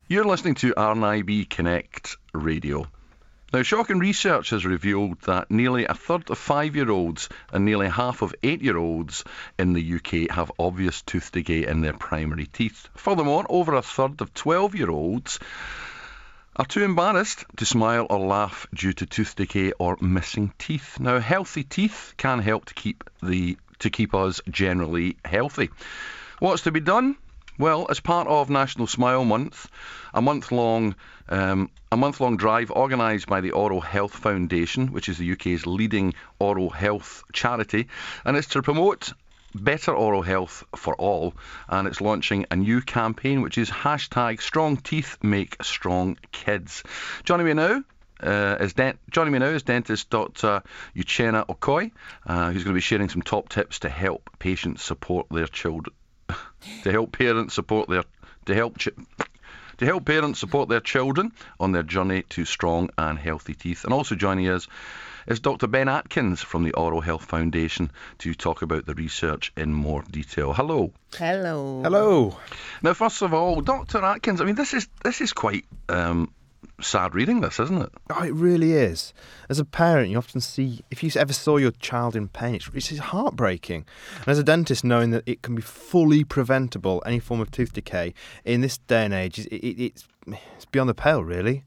You're listening to RNIB Connect Radio. Now, shocking research has revealed that nearly a third of 5-year-olds and nearly half of 8-year-olds in the UK have obvious tooth decay in their primary teeth. Furthermore, over a third of 12-year-olds are too embarrassed to smile or laugh due to tooth decay or missing teeth. Now, healthy teeth can help to keep us generally healthy. What's to be done? Well, as part of National Smile Month, a month-long drive organised by the Oral Health Foundation, which is the UK's leading oral health charity, and it's to promote better oral health for all, and it's launching a new campaign which is #StrongTeethMakeStrongKids. Joining me now is dentist Dr. Uchenna Okoye, who's going to be sharing some top tips to help patients support their children. To help parents support their children on their journey to strong and healthy teeth. And also joining us is Dr. Ben Atkins from the Oral Health Foundation to talk about the research in more detail. Hello. Hello. Hello. Now, first of all, Dr. Atkins, I mean, this is quite sad reading, this, isn't it? Oh, it really is. As a parent, you often see, if you ever saw your child in pain, it's heartbreaking. And as a dentist, knowing that it can be fully preventable, any form of tooth decay, in this day and age, it's beyond the pale, really.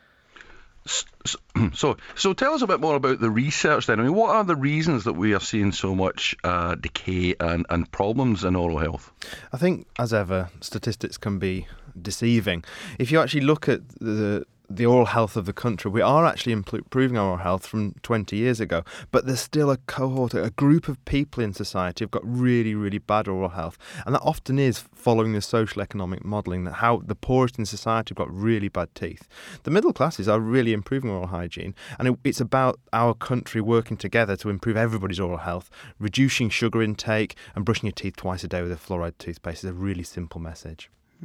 So tell us a bit more about the research then. I mean, what are the reasons that we are seeing so much decay and problems in oral health? I think, as ever, statistics can be deceiving. If you actually look at the oral health of the country, we are actually improving our oral health from 20 years ago, but there's still a cohort, a group of people in society who've got really, really bad oral health, and that often is following the social economic modelling, that how the poorest in society have got really bad teeth. The middle classes are really improving oral hygiene, and it's about our country working together to improve everybody's oral health. Reducing sugar intake and brushing your teeth twice a day with a fluoride toothpaste is a really simple message.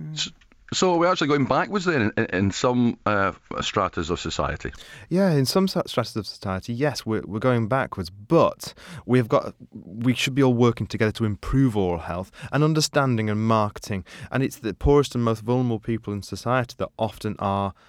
So we're actually going backwards then in some stratas of society? Yeah, in some stratas of society, yes, we're going backwards, but we should be all working together to improve oral health and understanding and marketing. And it's the poorest and most vulnerable people in society that often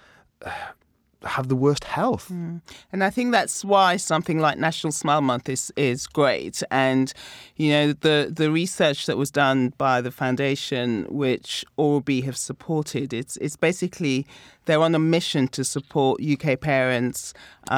have the worst health. And I think that's why something like National Smile Month is great. And, you know, the research that was done by the foundation, which Oral-B have supported, it's basically they're on a mission to support UK parents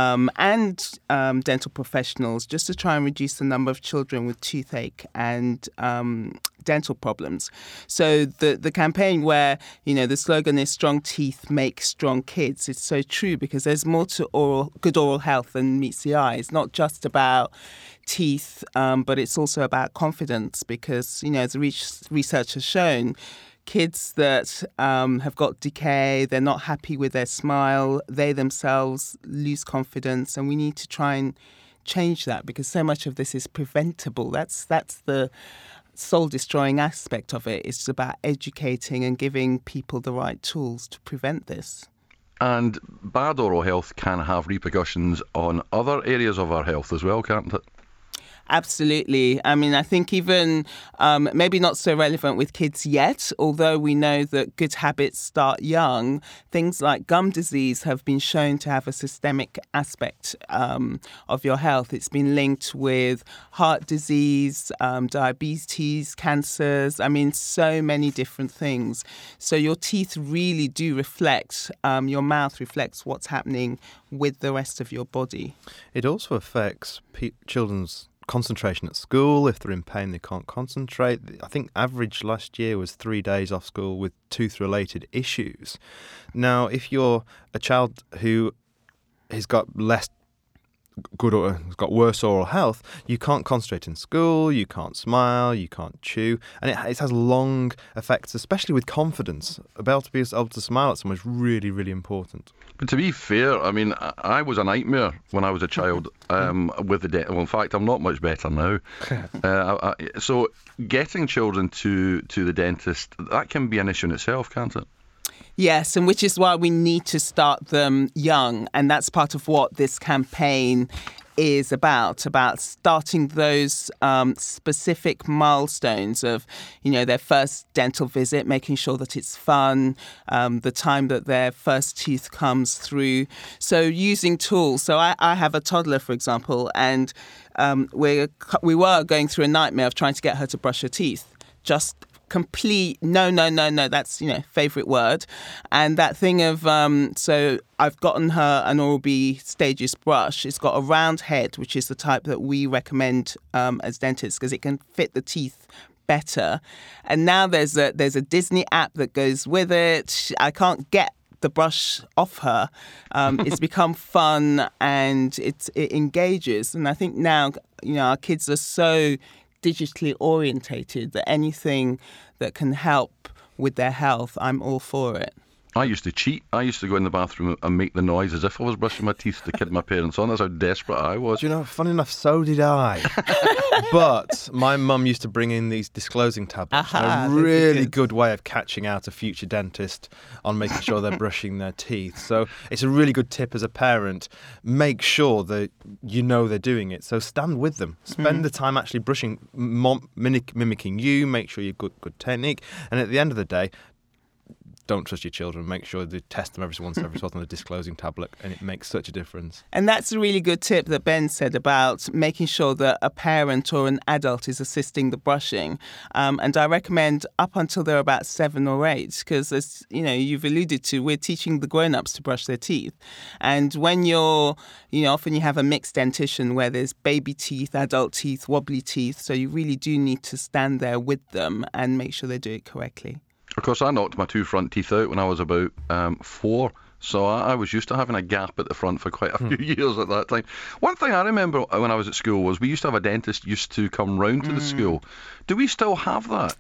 and dental professionals just to try and reduce the number of children with toothache and dental problems. So the campaign where, you know, the slogan is "Strong teeth make strong kids," it's so true because there's more to good oral health than meets the eye. It's not just about teeth, but it's also about confidence because, you know, as the research has shown, kids that have got decay, they're not happy with their smile, they themselves lose confidence, and we need to try and change that because so much of this is preventable. That's the soul-destroying aspect of it. It's about educating and giving people the right tools to prevent this. And bad oral health can have repercussions on other areas of our health as well, can't it? Absolutely. I mean, I think even maybe not so relevant with kids yet, although we know that good habits start young. Things like gum disease have been shown to have a systemic aspect of your health. It's been linked with heart disease, diabetes, cancers. I mean, so many different things. So your teeth really do reflect, your mouth reflects what's happening with the rest of your body. It also affects children's concentration at school. If they're in pain, they can't concentrate. I think average last year was 3 days off school with tooth-related issues. Now, if you're a child who has got less good or has got worse oral health, you can't concentrate in school, you can't smile, you can't chew, and it has long effects, especially with confidence. Able to smile at someone is really, really important. But to be fair, I mean, I was a nightmare when I was a child with the dental. Well, in fact, I'm not much better now. So getting children to the dentist, that can be an issue in itself, can't it? Yes, and which is why we need to start them young. And that's part of what this campaign is about starting those specific milestones of, their first dental visit, making sure that it's fun, the time that their first tooth comes through. So using tools. So I have a toddler, for example, and we were going through a nightmare of trying to get her to brush her teeth. Just complete no. That's favorite word, and that thing of so I've gotten her an Oral-B Stages brush. It's got a round head, which is the type that we recommend as dentists because it can fit the teeth better. And now there's a Disney app that goes with it. I can't get the brush off her. It's become fun and it engages. And I think now our kids are so digitally orientated that anything that can help with their health, I'm all for it. I used to cheat. I used to go in the bathroom and make the noise as if I was brushing my teeth to kid my parents on. That's how desperate I was. Do you know, funny enough, so did I. But my mum used to bring in these disclosing tablets. A really good way of catching out a future dentist on making sure they're brushing their teeth. So it's a really good tip as a parent. Make sure that they're doing it. So stand with them. Spend the time actually brushing, mimicking you. Make sure you've got good technique. And at the end of the day, don't trust your children. Make sure they test them every so often on a disclosing tablet, and it makes such a difference. And that's a really good tip that Ben said about making sure that a parent or an adult is assisting the brushing. And I recommend up until they're about 7 or 8, because as you've alluded to, we're teaching the grown-ups to brush their teeth. And when you're, often you have a mixed dentition where there's baby teeth, adult teeth, wobbly teeth. So you really do need to stand there with them and make sure they do it correctly. Of course, I knocked my 2 front teeth out when I was about 4, so I was used to having a gap at the front for quite a few years at that time. One thing I remember when I was at school was we used to have a dentist used to come round to the school. Do we still have that?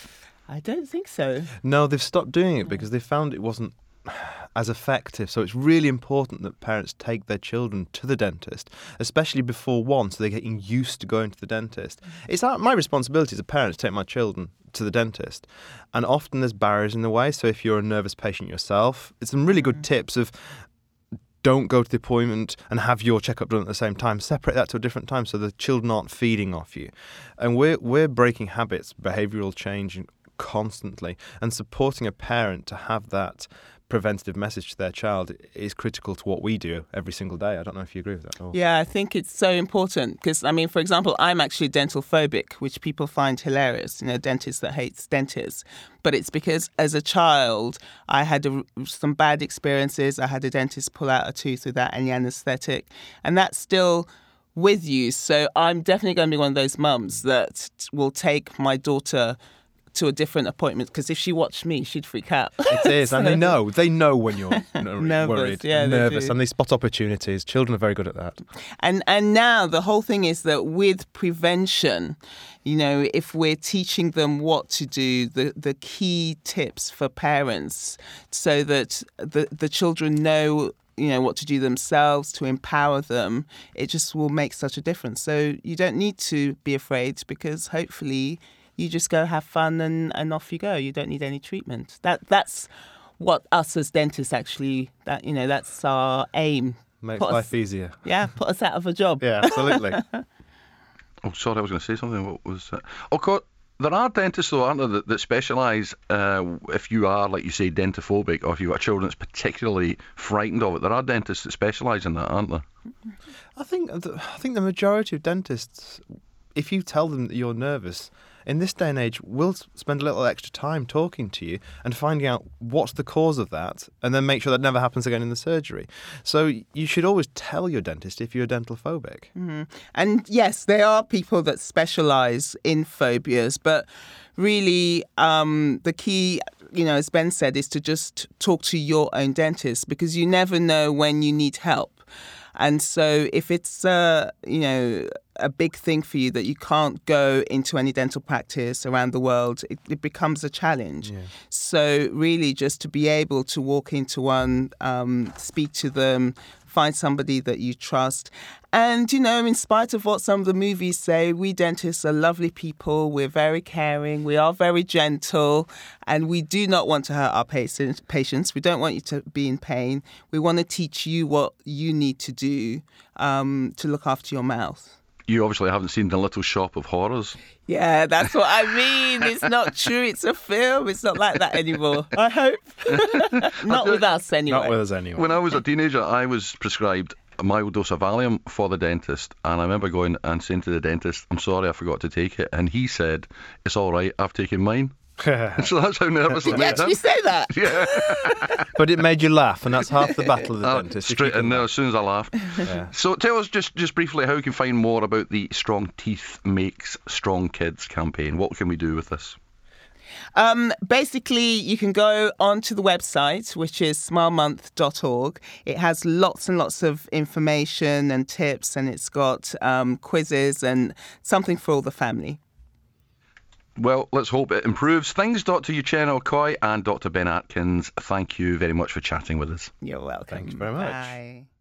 I don't think so. No, they've stopped doing it because they found it wasn't as effective. So it's really important that parents take their children to the dentist, especially before 1, so they're getting used to going to the dentist. It's my responsibility as a parent to take my children to the dentist, and often there's barriers in the way. So if you're a nervous patient yourself, it's some really good tips of don't go to the appointment and have your checkup done at the same time. Separate that to a different time so the children aren't feeding off you. And we're breaking habits, behavioural change constantly, and supporting a parent to have that preventative message to their child is critical to what we do every single day. I don't know if you agree with that at all. Yeah, I think it's so important because, for example, I'm actually dental phobic, which people find hilarious, dentists that hates dentists. But it's because as a child, I had some bad experiences. I had a dentist pull out a tooth without any anaesthetic, and that's still with you. So I'm definitely going to be one of those mums that will take my daughter to a different appointment, because if she watched me, she'd freak out. It is, so, and they know when you're nervous, worried, yeah, nervous, and they spot opportunities. Children are very good at that. And now the whole thing is that with prevention, if we're teaching them what to do, the key tips for parents, so that the children know what to do themselves, to empower them, it just will make such a difference. So you don't need to be afraid, because hopefully you just go have fun and off you go. You don't need any treatment. That's what us as dentists actually, that's our aim. Makes life easier. Yeah, put us out of a job. Yeah, absolutely. Oh, sorry, I was going to say something. What was that? Of course, there are dentists, though, aren't there, that specialise, if you are, like you say, dentophobic, or if you've got children that's particularly frightened of it. There are dentists that specialise in that, aren't there? I think the majority of dentists, if you tell them that you're nervous, in this day and age, we'll spend a little extra time talking to you and finding out what's the cause of that, and then make sure that never happens again in the surgery. So you should always tell your dentist if you're dental phobic. Mm-hmm. And yes, there are people that specialise in phobias, but really the key, as Ben said, is to just talk to your own dentist, because you never know when you need help. And so if it's, a big thing for you that you can't go into any dental practice around the world, it becomes a challenge. Yeah. So really just to be able to walk into one, speak to them, find somebody that you trust. And, in spite of what some of the movies say, we dentists are lovely people. We're very caring. We are very gentle. And we do not want to hurt our patients. We don't want you to be in pain. We want to teach you what you need to do to look after your mouth. You obviously haven't seen The Little Shop of Horrors. Yeah, that's what I mean. It's not true. It's a film. It's not like that anymore, I hope. Not with us, anyway. Not with us, anyway. When I was a teenager, I was prescribed a mild dose of Valium for the dentist. And I remember going and saying to the dentist, I'm sorry, I forgot to take it. And he said, it's all right, I've taken mine. So that's how nervous it Did you made actually him. say that? Yeah. But it made you laugh, and that's half the battle of the dentist. Straight in there as soon as I laughed. Yeah. So tell us just briefly how you can find more about the Strong Teeth Makes Strong Kids campaign. What can we do with this? Basically, you can go onto the website, which is smilemonth.org. It has lots and lots of information and tips, and it's got quizzes and something for all the family. Well, let's hope it improves things. Dr. Uchenna Okoye and Dr. Ben Atkins, thank you very much for chatting with us. You're welcome. Thanks very much. Bye.